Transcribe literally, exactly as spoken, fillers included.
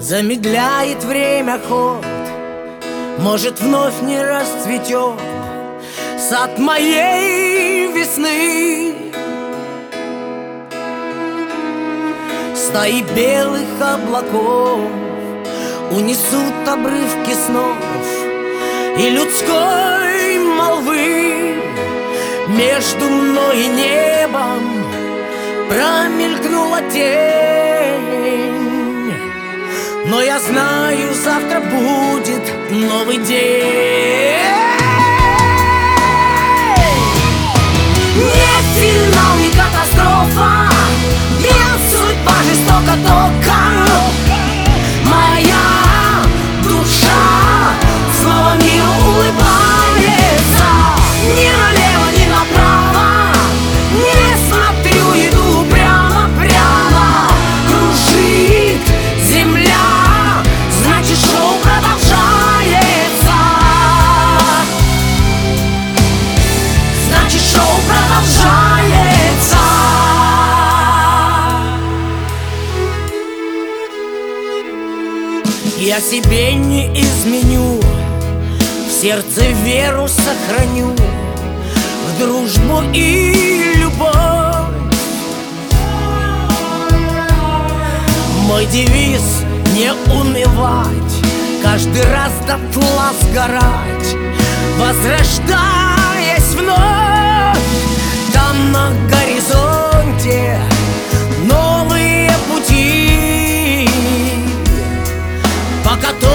замедляет время ход. Может, вновь не расцветет сад моей весны. Стаи белых облаков унесут обрывки снов и людской молвы. Между мной и небом промелькнула тень, но я знаю, завтра будет новый день. Не финал, не катастрофа, нет, судьба жестока тока. Моя душа снова миру улыбается. Ни налево, ни направо не смотрю, иду прямо-прямо. Кружит земля, значит, шоу продолжается. Значит, шоу продолжается. Я себе не изменю, в сердце веру сохраню, в дружбу и любовь. Мой девиз — не унывать, каждый раз дотла сгорать, возрождаясь вновь. Там на горизонте новые пути, по которым